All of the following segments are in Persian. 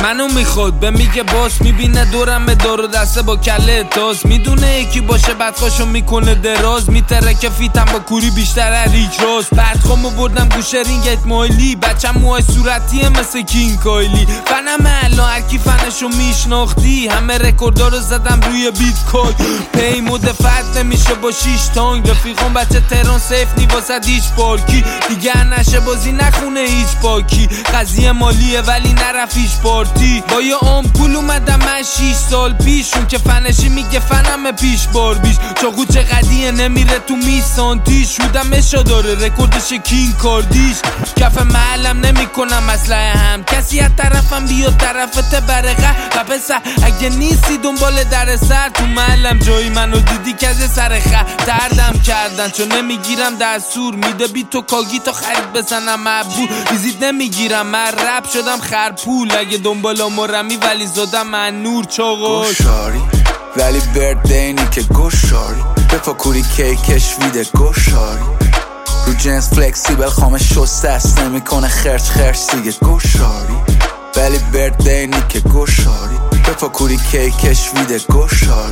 منو میخواد به میگه باس، میبینه دورم دار و دسته با کله تاز، میدونه یکی باشه بدخواشو میکنه دراز، میتره که فیتم با کوری بیشتر ریک راز. بعدخوامو بردم گوشه رینگت مایلی، بچم موهای صورتیه مثل کینگ کایلی. فنم الان هرکی فنشو میشناختی، همه رکوردا رو زدم روی بیت کوین. پیمو دفعت نمیشه با 6 تانگ، رفیقان بچه تهران سیف نی واسه هیچ پارکی. دیگه نشه بازی نخونه هیچ پاکی، قضیه مالیه ولی نرفت هیچ پارتی. با یه آمپول اومدم من 6 سال پیش، اون که فنشی میگه فنم پیش بار بیش. چاقو چقدیه نمیره تو میسانتیش، شودم اشا داره رکوردش کینگ کاردیش. کف محلم نمیکنم اسلحه هم، کسی از طرفم بیاد طرفت برقه. و پسر اگه نیستی دنبال در سر، تو محلم جایی منو دیدی که از سر دردم کردن، چون نمیگیرم دستور میده بی تو کاگی تا خرید بزنم مبور. ویزیت نمیگیرم من رپ شدم خرپول، اگه دنبال مرمی ولی زدم من نور چاقاش. گوشاری ولی بردینی که گوشاری، بفاکوری کیکش ویده گوشاری. رو جنس فلکسیبل خامه شسته است، نمیکنه خرچ دیگه گوشاری. ولی بردینی که گوشاری، بفاکوری کیکش ویده گوشاری.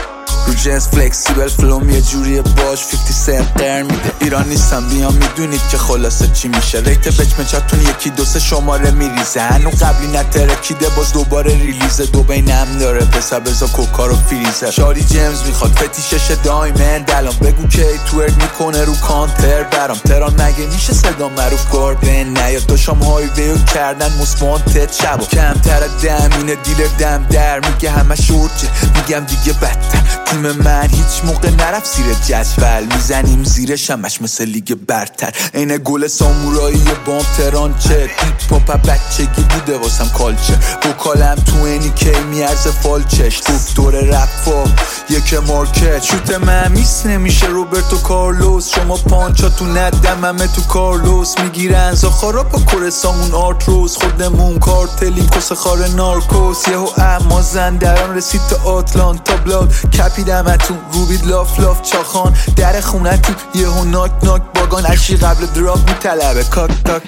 رو جنس فلکسیبل فلوم یه جوریه باش 50 سنت قرم میده. ایران نیستم بیام میدونید که خلاصه چی میشه. ریت بچمچاتون یکی دو سه شماره میریزه، هنو قبلی نترکیده باز دوباره ریلیزه. دو بینم داره پسر بزا کوکا رو فریزه. شاری جیمز میخواد فتیشش دایمند، الان بگو که توئرک میکنه رو کانتر برام. تران مگه میشه صدا معروف گاردن نیاد، داشام هایویو کردن موسمانتت شبا. کمتر دمینه دیلر دم در میگه همه شورجه، میگم دیگه بدتر. تیم من هیچ موقع نرفت زیر جدول، میزنیم زیر شمش مثل لیگ برتر. اینه گل سامورایی بام تران چه هیپ هاپ بچگی بوده واسم کالچه. وکالم تو اینی کی میارزه فالچش، دکتر رفا یک مارکت. شوت من میس نمیشه روبرتو کارلوس، شما پانچاتو ندم همه تو کارلوس. میگیرن زاخارا با کورسامون آرتروس، خودمون کارتلیم کس خار نارکوس. یهو اما زندران رسید تا آتلانتا بلاد، کپیدمتون روبید لاف چاخان. در خونتون یهو ناک باگان، اشی قبل دراپ میطلبه کاک تاک.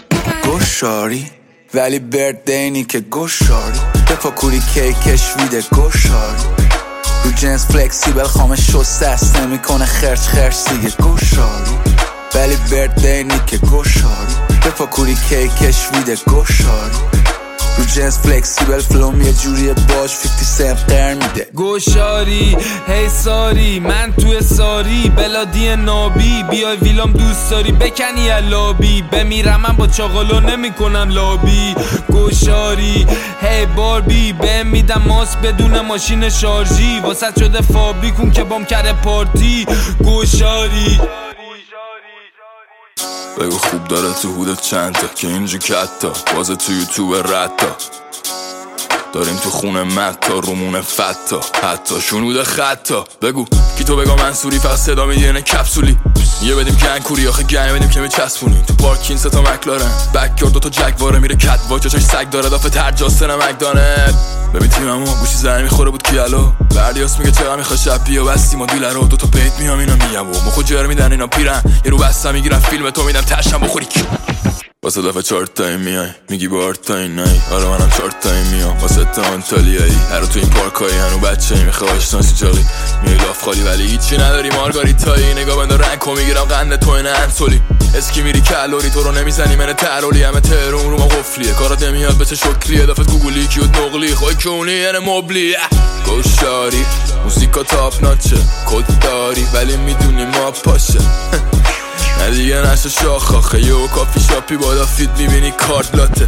گوشاری ولی بردینی که گوشاری، بفاکوری کیکش ویده گوشاری. رو جنس فلکسیبل خامه شسته است، نمیکنه خرچ دیگه گوشاری. ولی بردینی که گوشاری، بفاکوری کیکش ویده گوشاری. رو جنس فلکسیبل فلوم یه جوریه باش 50 سنت قرم میده. گوشاری هی ساری من توی ساری، بلادی نابی بیای ویلام دوست داری بکنی لابی. بمیرم من با چاقالو نمی کنم لابی. گوشاری هی باربی بهم میدم ماست بدون ماشین شارژی، واسه شده فابریکون که بام کرده پارتی. گوشاری بگو خوب داره تو هودت چند تا که اینجا کتا بازه تو یوتیوب رتا. داریم تو خونه متا رومونه فتا، حتی شنود خطا. بگو کی تو بگا منصوری فقط صدا میدینه کپسولی. یه بدیم گنگوری آخه گنگ بدیم که میچسبونیم. تو پارکین 3 تا مکلارن بکیار 2 تا جگواره میره کت واچ، چاش سگ داره دافه ترجاسته نمکدانت. ببین تیممو گوشی زنی میخوره بود کیالو، بردیاس میگه چقدر میخواد شب بیا بستیم و دیلر رو 2 تا پیت میام اینا میگم و مخو جر میدن اینا پیرن. یه رو بسته میگیرن فیلم تو میدم تشم بخوری واسه دفعه 4 تایی میای میگی با 8 تایی نایی. آره منم 4 تایی میام واسه تا آنتالیایی. هرو تو این پارکایی هنو بچه ای میخواه آشناسی جاقی میای لاف خالی ولی هیچی نداری مارگاریتایی. نگاه بنده رنگو میگیرم قنده تو این انسولی. اسکی میری کالوری تو رو نمیزنی من ترولی. همه تهرون رو ما قفلیه کارات نمیاد به چه شکلیه. دفعه گوگلی کیوت نقلی خواه کونی یعنی مبلی. گوشاری موسیقا تاپ ناچه کد داری ولی میدونی ما پاشه. نه دیگه نشه شاخ آخه یه کافی شاپی بالا فید میبینی کارت لاته.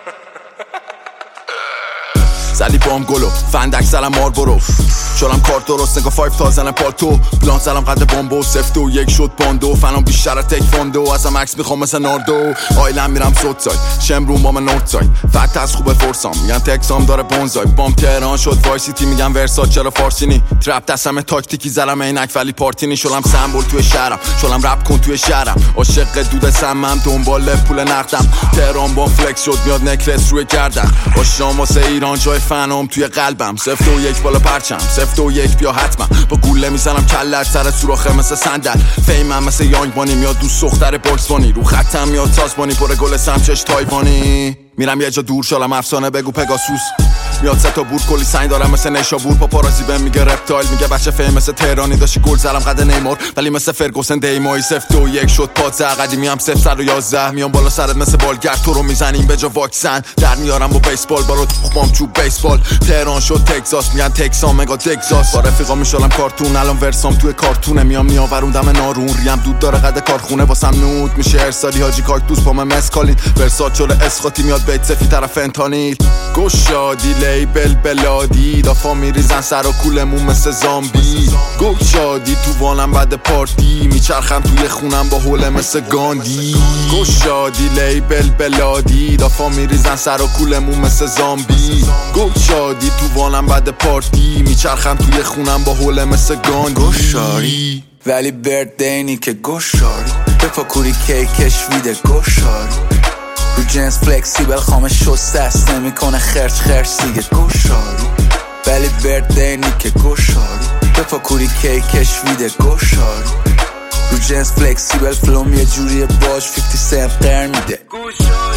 زلی بام گلو فندک زلم مار برو، شدم کارت درست نگاه 5 تا زنم پالتو. بلان زلم قد بامبو 0-2-1 شد باندو. فنام بیشتر تک فاندو، ازم عکس میخوام مثل ناردو. آیلم میرم سوت ساید شمرون با من نورت ساید. فت از خوبه فرسام میگن تکسام داره بونزای. بام تهران شد وای سیتی میگن ورسات چرا فارسینی. ترپ دستم تاکتیکی زلم عینک ولی پارتینی. شدم سمبل توی شهرم شدم رپ کن توی شهرم. عاشق دود سمم دنبال پول نقدم. تهران با فلکس شد میاد نکلس روی گردن. آشام واسه ایران جای فنام توی قلبم. 0-2-1 بالا پرچم 0-2-1 یک بیا حتما با گوله میزنم کلت سر سوراخه مثل صندل فیمم مثل یانگ بانی میاد دوست دختر باکس بانی رو خطم میاد تازبانی پر گل سمچش تایوانی میرم یه جا دور شالم افسانه بگو پگاسوس میاد سه تا بور کلی سنگ دارم مثل نیشابور پاپارازی بهم میگه رپتایل میگه بچه فیم مثل تهرانی داشتی گل زدم قد نیمار ولی مثل فرگوسن دیمایی 0-2-1 شد پادزه قدیمی هم 0-111 میام بالا سرت مثل بالگر تو رو میزنیم به جا واکسن در میارم با بیسبال با رو تخمام چوب بیسبال تهران شد تگزاس میگن تکسان مگا تگزاس با رفیقا میشالم کارتون الان ورسام توی کارتونه میام نیاوروندم نارون ریم دود داره قد کارخونه واسم نود میشه ارسالی حاجی کاکتوس با من مسکالین ورسات شده اسقاطی میاد بیت سفی طرف فنتانیل گشادی لیبل بلادی دافا میریزن سر و کولمون مثل زامبی گشادی تو وانم بعد پارتی میچرخم توی خونم با حوله مثل گاندی گشادی لیبل بلادی دافا میریزن سر و کولمون مثل زامبی گشادی تو وانم بعد پارتی میچرخم توی خونم با حوله مثل گاندی گشاری ولی بردینی که گشاری بپا کوری کیکش ویده گشاری رو جنس فلکسیبل خامه شسته است نمیکنه خرچ دیگه گشاری ولی بردینی که گشاری بپا کوری کیکش ویده گشاری رو جنس فلکسیبل فلوم یه جوریه باش 50 سنت قرن میده